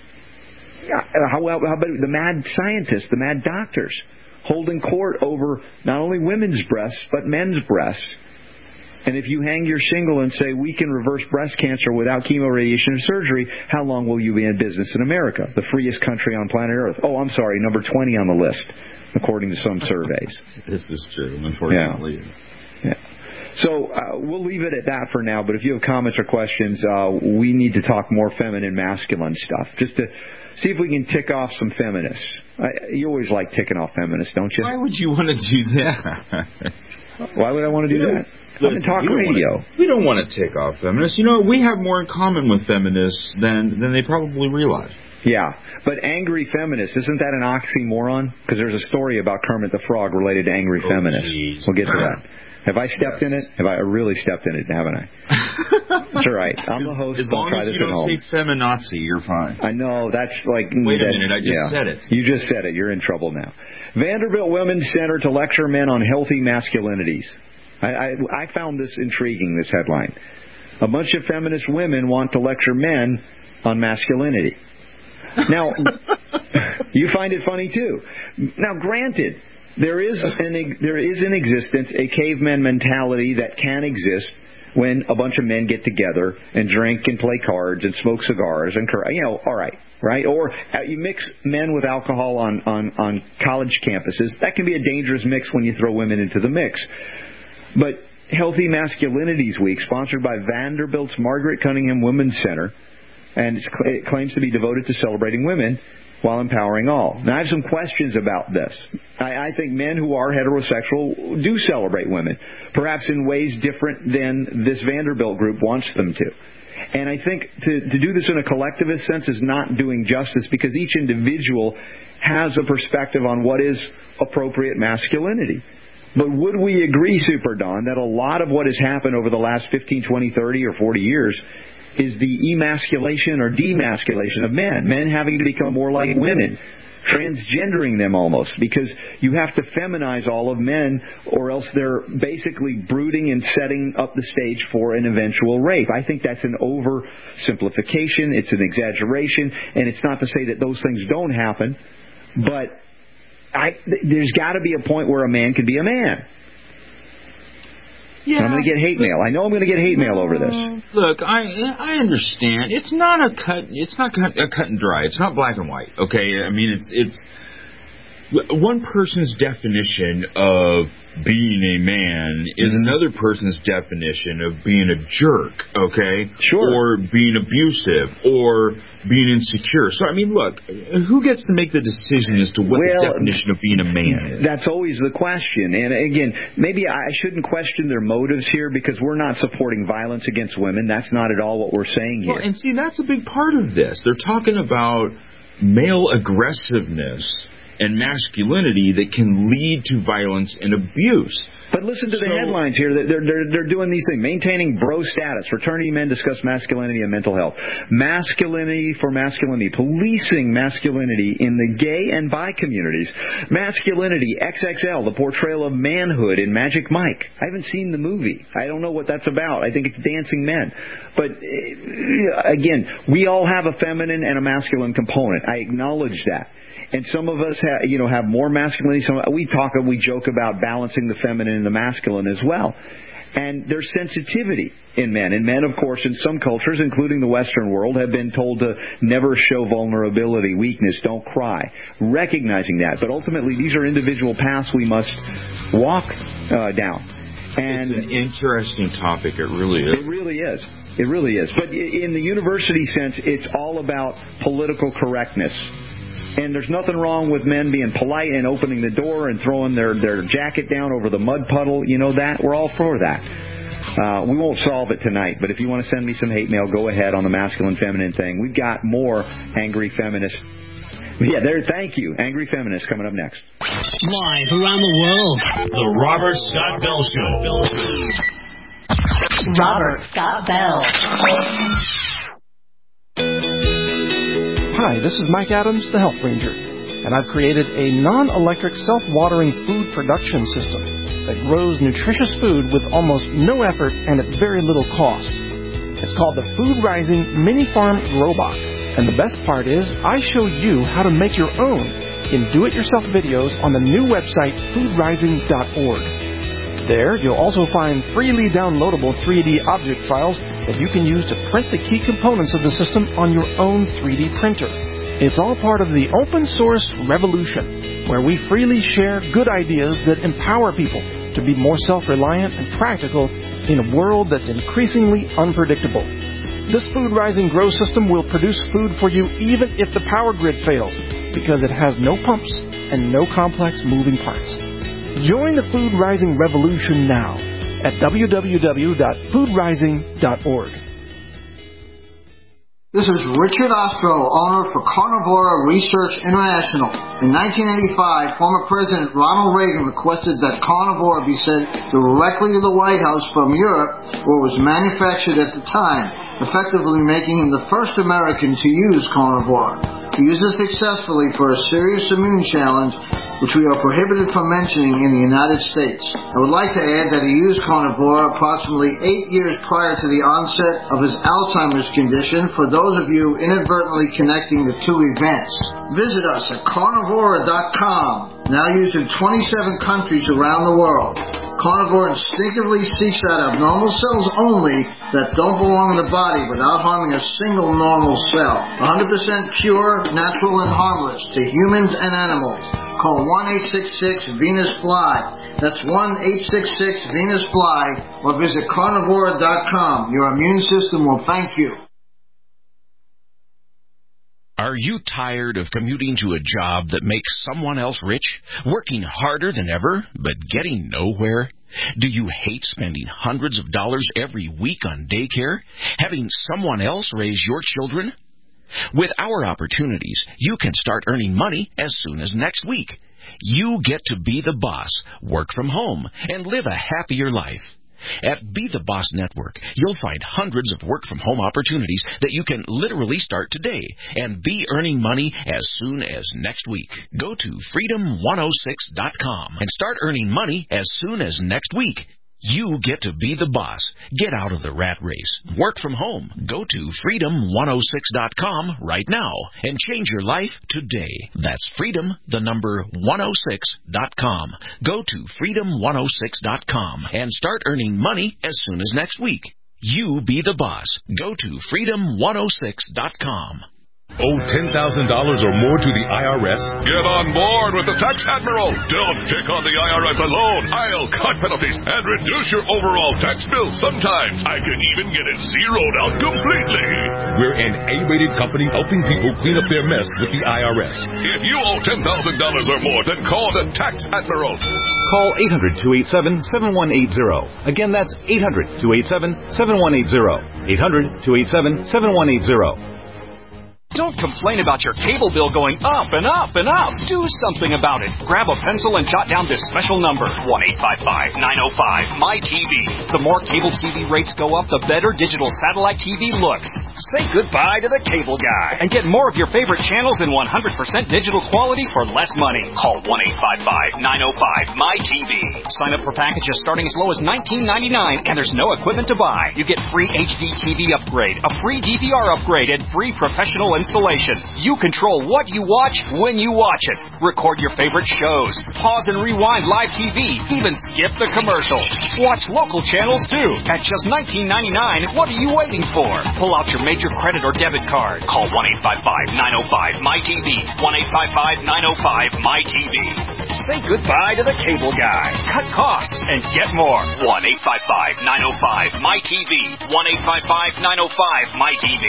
how, how about the mad scientists, the mad doctors, holding court over not only women's breasts, but men's breasts. And if you hang your shingle and say, we can reverse breast cancer without chemo, radiation, or surgery, how long will you be in business in America, the freest country on planet Earth? Oh, I'm sorry, number twenty on the list, according to some surveys. This is true, unfortunately. Yeah. yeah. So uh, we'll leave it at that for now, but if you have comments or questions, uh, we need to talk more feminine, masculine stuff, just to see if we can tick off some feminists. I, you always like ticking off feminists, don't you? Why would you want to do that? Why would I want to do you that? I'm in talk radio. Wanna, we don't want to tick off feminists. You know, we have more in common with feminists than, than they probably realize. Yeah, but angry feminists, isn't that an oxymoron? Because there's a story about Kermit the Frog related to angry oh, feminists. Geez. We'll get to that. Have I stepped yes. in it? Have I really stepped in it, haven't I? That's all right. I'm the host. As long try as this you don't at home. say feminazi, you're fine. I know. That's like... Wait that's, a minute. I just yeah. said it. You just said it. You're in trouble now. Vanderbilt Women's Center to lecture men on healthy masculinities. I, I, I found this intriguing, this headline. A bunch of feminist women want to lecture men on masculinity. Now, you find it funny, too. Now, granted... There is an there is in existence a caveman mentality that can exist when a bunch of men get together and drink and play cards and smoke cigars and, you know, all right, right? Or you mix men with alcohol on, on, on college campuses. That can be a dangerous mix when you throw women into the mix. But Healthy Masculinities Week, sponsored by Vanderbilt's Margaret Cunningham Women's Center, and it claims to be devoted to celebrating women while empowering all. Now, I have some questions about this. I, I think men who are heterosexual do celebrate women, perhaps in ways different than this Vanderbilt group wants them to. And I think to, to do this in a collectivist sense is not doing justice, because each individual has a perspective on what is appropriate masculinity. But would we agree, Super Don, that a lot of what has happened over the last fifteen, twenty, thirty, or forty years is the emasculation or demasculation of men, men having to become more like women, transgendering them almost, because you have to feminize all of men or else they're basically brooding and setting up the stage for an eventual rape. I think that's an oversimplification, it's an exaggeration, and it's not to say that those things don't happen, but I, there's got to be a point where a man can be a man. Yeah. And I'm going to get hate mail. I know I'm going to get hate mail over this. Look, I I understand. It's not a cut. It's not cut, a cut and dry. It's not black and white. Okay. I mean, it's it's one person's definition of being a man is another person's definition of being a jerk. Okay. Sure. Or being abusive or being insecure. So I mean, look, who gets to make the decision as to what well, the definition of being a man is? That's always the question. And again, maybe I shouldn't question their motives here because we're not supporting violence against women. That's not at all what we're saying here. Well, and see, that's a big part of this. They're talking about male aggressiveness and masculinity that can lead to violence and abuse. But listen to so, the headlines here. They're, they're, they're doing these things. Maintaining bro status. Fraternity men discuss masculinity and mental health. Masculinity for masculinity. Policing masculinity in the gay and bi communities. Masculinity, X X L, the portrayal of manhood in Magic Mike. I haven't seen the movie. I don't know what that's about. I think it's Dancing Men. But, again, we all have a feminine and a masculine component. I acknowledge that. And some of us, have, you know, have more masculinity. Some, we talk, we joke about balancing the feminine and the masculine as well. And there's sensitivity in men. And men, of course, in some cultures, including the Western world, have been told to never show vulnerability, weakness, don't cry. Recognizing that. But ultimately, these are individual paths we must walk uh, down. And it's an interesting topic. It really is. It really is. It really is. But in the university sense, it's all about political correctness. And there's nothing wrong with men being polite and opening the door and throwing their, their jacket down over the mud puddle. You know that. We're all for that. Uh, we won't solve it tonight, but if you want to send me some hate mail, go ahead on the masculine-feminine thing. We've got more angry feminists. Yeah, there. Thank you. Angry feminists coming up next. Live around the world. The Robert Scott Bell Show. Robert Scott Bell. Hi, this is Mike Adams, the Health Ranger, and I've created a non-electric self-watering food production system that grows nutritious food with almost no effort and at very little cost. It's called the Food Rising Mini Farm Grow Box, and the best part is I show you how to make your own in do-it-yourself videos on the new website food rising dot org. There, you'll also find freely downloadable three D object files that you can use to print the key components of the system on your own three D printer. It's all part of the open source revolution, where we freely share good ideas that empower people to be more self-reliant and practical in a world that's increasingly unpredictable. This Food Rising Grow system will produce food for you even if the power grid fails, because it has no pumps and no complex moving parts. Join the Food Rising revolution now at w w w dot food rising dot org. This is Richard Ostro, owner for Carnivora Research International. In nineteen eighty-five, former President Ronald Reagan requested that Carnivora be sent directly to the White House from Europe, where it was manufactured at the time, effectively making him the first American to use Carnivora. He used it successfully for a serious immune challenge, which we are prohibited from mentioning in the United States. I would like to add that he used Carnivora approximately eight years prior to the onset of his Alzheimer's condition, for those of you inadvertently connecting the two events. Visit us at carnivora dot com, now used in twenty-seven countries around the world. Carnivore instinctively seeks out abnormal cells only that don't belong in the body without harming a single normal cell. one hundred percent pure, natural, and harmless to humans and animals. Call one eight six six Venus Fly. That's one eight six six Venus Fly, or visit carnivora dot com. Your immune system will thank you. Are you tired of commuting to a job that makes someone else rich, working harder than ever, but getting nowhere? Do you hate spending hundreds of dollars every week on daycare, having someone else raise your children? With our opportunities, you can start earning money as soon as next week. You get to be the boss, work from home, and live a happier life. At Be the Boss Network, you'll find hundreds of work-from-home opportunities that you can literally start today and be earning money as soon as next week. Go to freedom one oh six dot com and start earning money as soon as next week. You get to be the boss. Get out of the rat race. Work from home. Go to freedom one oh six dot com right now and change your life today. That's freedom, the number one oh six dot com. Go to freedom one oh six dot com and start earning money as soon as next week. You be the boss. Go to freedom one oh six dot com. Owe ten thousand dollars or more to the I R S? Get on board with the Tax Admiral. Don't pick on the I R S alone. I'll cut penalties and reduce your overall tax bill. Sometimes I can even get it zeroed out completely. We're an A-rated company helping people clean up their mess with the I R S. If you owe ten thousand dollars or more, then call the Tax Admiral. Call eight hundred, two eight seven, seven one eight zero. Again, that's eight hundred, two eight seven, seven one eight zero. eight hundred, two eight seven, seven one eight zero. Don't complain about your cable bill going up and up and up. Do something about it. Grab a pencil and jot down this special number, one eight five five, nine oh five, M Y T V. The more cable T V rates go up, the better digital satellite T V looks. Say goodbye to the cable guy and get more of your favorite channels in one hundred percent digital quality for less money. Call one eight five five, nine oh five, M Y T V. Sign up for packages starting as low as nineteen ninety-nine, and there's no equipment to buy. You get free H D T V upgrade, a free D V R upgrade, and free professional installation. You control what you watch when you watch it. Record your favorite shows. Pause and rewind live T V. Even skip the commercials. Watch local channels too. At just nineteen ninety-nine, what are you waiting for? Pull out your major credit or debit card. Call one eight five five, nine oh five, M Y T V. one eight five five, nine oh five, M Y T V. Say goodbye to the cable guy. Cut costs and get more. one eight five five, nine oh five, M Y T V. one eight five five, nine oh five, M Y T V.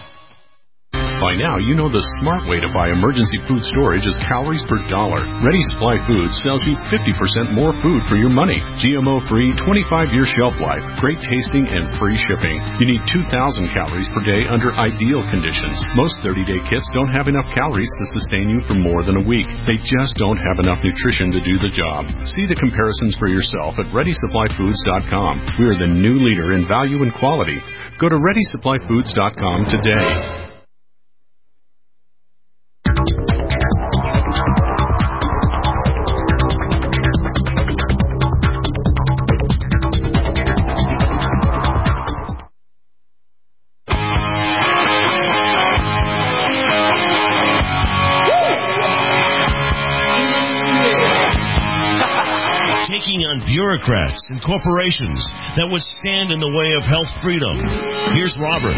By now, you know the smart way to buy emergency food storage is calories per dollar. Ready Supply Foods sells you fifty percent more food for your money. G M O-free, twenty-five year shelf life, great tasting, and free shipping. You need two thousand calories per day under ideal conditions. Most thirty day kits don't have enough calories to sustain you for more than a week. They just don't have enough nutrition to do the job. See the comparisons for yourself at ready supply foods dot com. We are the new leader in value and quality. Go to ready supply foods dot com today. Bureaucrats and corporations that would stand in the way of health freedom. Here's Robert.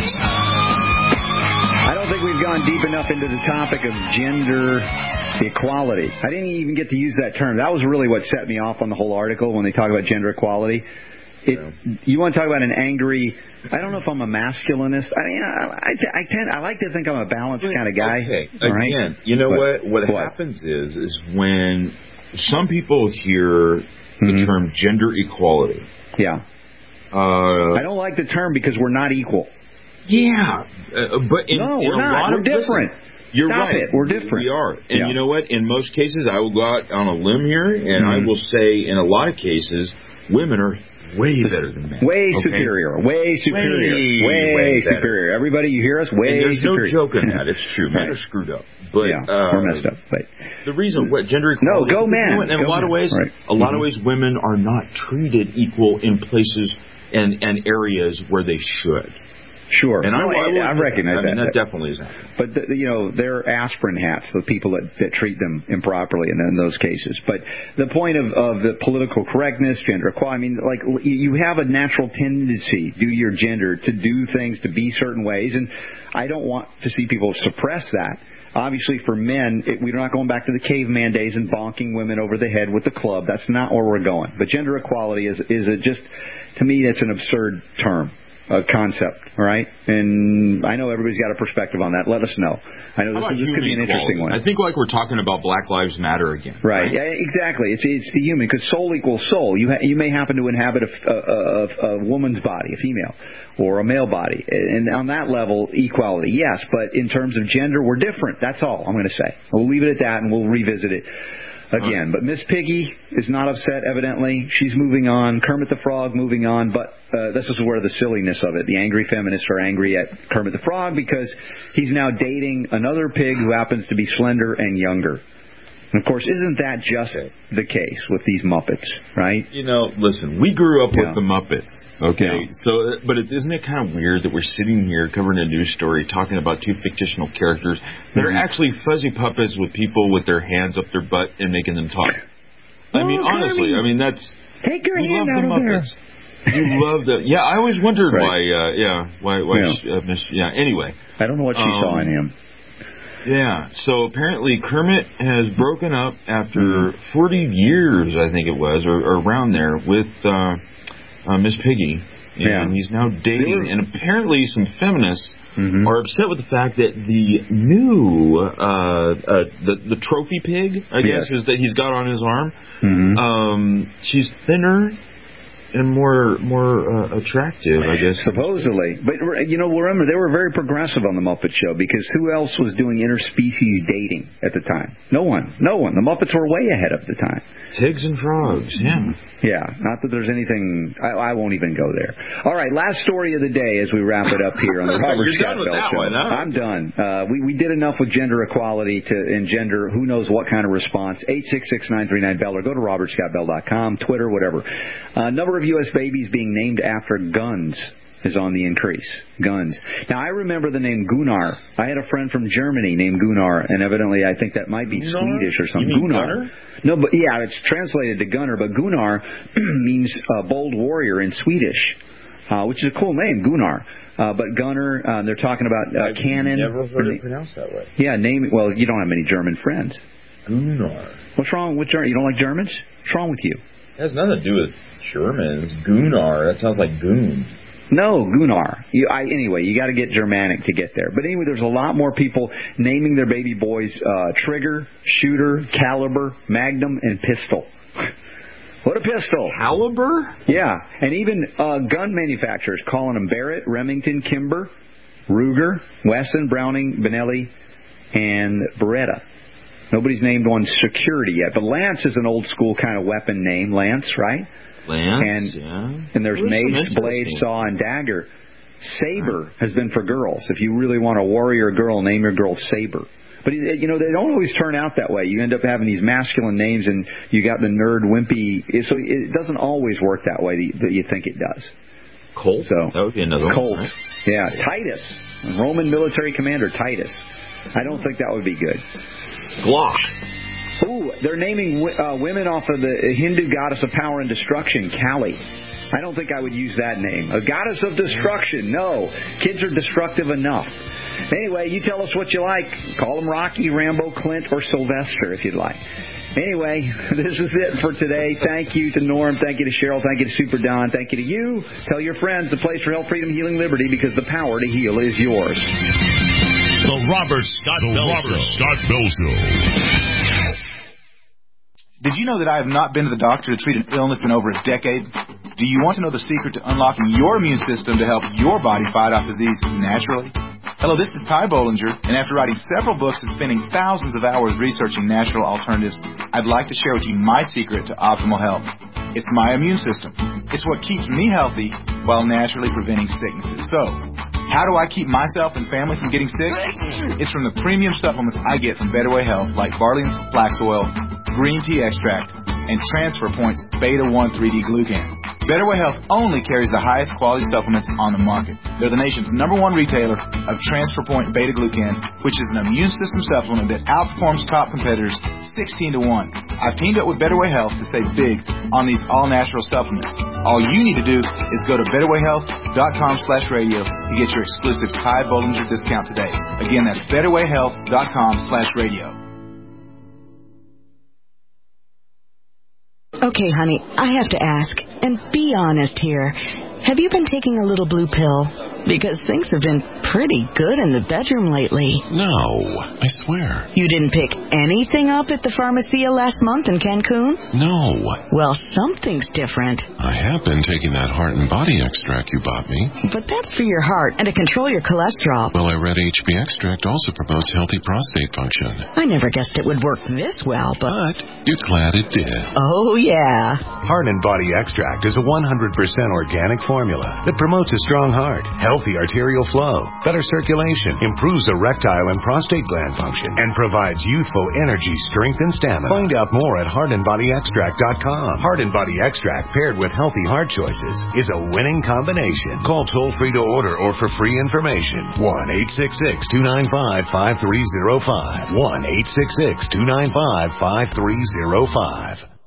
I don't think we've gone deep enough into the topic of gender equality. I didn't even get to use that term. That was really what set me off on the whole article when they talk about gender equality. It, you want to talk about an angry... I don't know if I'm a masculinist. I mean, I, I, I tend, I like to think I'm a balanced kind of guy. Okay. All right? Again, you know but, what? What, what happens is, is when some people hear the mm-hmm. term gender equality. Yeah. Uh, I don't like the term because we're not equal. Yeah. Uh, but in, no, in we're a not. lot We're of, different. Listen, you're Stop right. It. We're different. We are. And yeah. you know what? In most cases, I will go out on a limb here, and mm-hmm. I will say in a lot of cases, women are way better than men. Way okay? superior. Way superior. Way, way, way superior. Everybody, you hear us? Way and there's superior. There's no joke in that. It's true. Men right. are screwed up. But, yeah, uh, we're messed up. But the reason, what, gender equality... No, go man. In go a lot man. of ways, right. a lot mm-hmm. of ways, women are not treated equal in places and, and areas where they should. Sure. And no, I, I, I, I recognize I mean, that. that definitely is happening. But, the, you know, they're aspirin hats, the people that, that treat them improperly in, in those cases. But the point of, of the political correctness, gender equality, I mean, like, you have a natural tendency, due to your gender, to do things, to be certain ways. And I don't want to see people suppress that. Obviously, for men, it, we're not going back to the caveman days and bonking women over the head with the club. That's not where we're going. But gender equality is, is a just, to me, that's an absurd term. A concept, all right? And I know everybody's got a perspective on that. Let us know. I know this, this could be an interesting one. I think like we're talking about Black Lives Matter again. Right, right? Yeah, exactly. It's it's the human, because soul equals soul. You ha- you may happen to inhabit a, a, a, a woman's body, a female, or a male body. And on that level, equality, yes. But in terms of gender, we're different. That's all I'm going to say. We'll leave it at that, and we'll revisit it again. But Miss Piggy is not upset, evidently. She's moving on. Kermit the Frog moving on. But uh, this is where the silliness of it. The angry feminists are angry at Kermit the Frog because he's now dating another pig who happens to be slender and younger. And, of course, isn't that just the case with these Muppets, right? You know, listen, we grew up yeah. with the Muppets, okay? Yeah. So, but it, isn't it kind of weird that we're sitting here covering a news story talking about two fictional characters that are actually fuzzy puppets with people with their hands up their butt and making them talk? I oh, mean, honestly, Kermit. I mean, that's... Take your we hand love out the of Muppets. there. You love the... Yeah, I always wondered right. why, uh, yeah, why, why yeah. She, uh, Miss, yeah, anyway. I don't know what she um, saw in him. Yeah, so apparently Kermit has broken up after forty years, I think it was, or, or around there, with uh, uh, Miss Piggy. And yeah. he's now dating. And apparently some feminists mm-hmm. are upset with the fact that the new, uh, uh, the, the trophy pig, I guess, yes. is that he's got on his arm. Mm-hmm. Um, she's thinner and more more uh, attractive, I guess. Supposedly. But, you know, remember, they were very progressive on the Muppet Show because who else was doing interspecies dating at the time? No one. No one. The Muppets were way ahead of the time. Pigs and frogs, yeah. Yeah, not that there's anything... I, I won't even go there. All right, last story of the day as we wrap it up here on the Robert Scott Bell Show. One, huh? I'm done. Uh, we, we did enough with gender equality to engender who knows what kind of response. eight six six, nine three nine, B E L L or go to robert scott bell dot com, Twitter, whatever. A uh, number of U S babies being named after guns is on the increase. Guns. Now, I remember the name Gunnar. I had a friend from Germany named Gunnar, and evidently I think that might be Gunnar? Swedish or something. You mean Gunnar. Gunnar? No, but yeah, it's translated to Gunnar, but Gunnar means uh, bold warrior in Swedish, uh, which is a cool name, Gunnar. Uh, but Gunnar, uh, they're talking about uh, I've cannon. never heard it pronounced that way. Yeah, name. Well, you don't have many German friends. Gunnar. What's wrong with German? You don't like Germans? What's wrong with you? It has nothing to do with Germans. Gunnar. That sounds like goon. No, Gunnar. You, I, anyway, you got to get Germanic to get there. But anyway, there's a lot more people naming their baby boys uh, Trigger, Shooter, Caliber, Magnum, and Pistol. What a pistol. Caliber? Yeah. And even uh, gun manufacturers calling them Barrett, Remington, Kimber, Ruger, Wesson, Browning, Benelli, and Beretta. Nobody's named one Security yet. But Lance is an old school kind of weapon name. Lance, right? Lance, and, yeah. And there's mace, blade, saw, and dagger. Saber has been for girls. If you really want a warrior girl, name your girl Saber. But, you know, they don't always turn out that way. You end up having these masculine names, and you got the nerd, wimpy. So it doesn't always work that way that you think it does. Colt? So, that would be another Colt. one, right? Yeah, Titus. Roman military commander Titus. I don't think that would be good. Glock. Ooh, they're naming uh, women off of the Hindu goddess of power and destruction, Kali. I don't think I would use that name. A goddess of destruction. No. Kids are destructive enough. Anyway, you tell us what you like. Call them Rocky, Rambo, Clint, or Sylvester if you'd like. Anyway, this is it for today. Thank you to Norm. Thank you to Cheryl. Thank you to Super Don. Thank you to you. Tell your friends the place for health, freedom, healing, liberty, because the power to heal is yours. The Robert Scott the Bell Robert Show. Scott Bell Show. Did you know that I have not been to the doctor to treat an illness in over a decade? Do you want to know the secret to unlocking your immune system to help your body fight off disease naturally? Hello, this is Ty Bollinger, and after writing several books and spending thousands of hours researching natural alternatives, I'd like to share with you my secret to optimal health. It's my immune system. It's what keeps me healthy while naturally preventing sicknesses. So, how do I keep myself and family from getting sick? It's from the premium supplements I get from Better Way Health, like Barley's Flax Oil, Green Tea Extract, and Transfer Point's Beta one three D Glucan. Better Way Health only carries the highest quality supplements on the market. They're the nation's number one retailer of Transfer Point Beta Glucan, which is an immune system supplement that outperforms top competitors sixteen to one. I've teamed up with Better Way Health to save big on these all-natural supplements. All you need to do is go to betterwayhealth.com slash radio to get your exclusive Ty Bollinger discount today. Again, that's betterwayhealth.com slash radio. Okay, honey, I have to ask, and be honest here. Have you been taking a little blue pill? Because things have been pretty good in the bedroom lately. No, I swear. You didn't pick anything up at the Pharmacia last month in Cancun? No. Well, something's different. I have been taking that heart and body extract you bought me. But that's for your heart and to control your cholesterol. Well, I read H B extract also promotes healthy prostate function. I never guessed it would work this well, but... But you're glad it did. Oh, yeah. Heart and Body Extract is a one hundred percent organic formula that promotes a strong heart, healthy arterial flow, better circulation, improves erectile and prostate gland function, and provides youthful energy, strength, and stamina. Find out more at heart and body extract dot com. Heart and Body Extract paired with healthy heart choices is a winning combination. Call toll-free to order or for free information. one eight six six, two nine five, five three zero five. one eight six six, two nine five, five three zero five.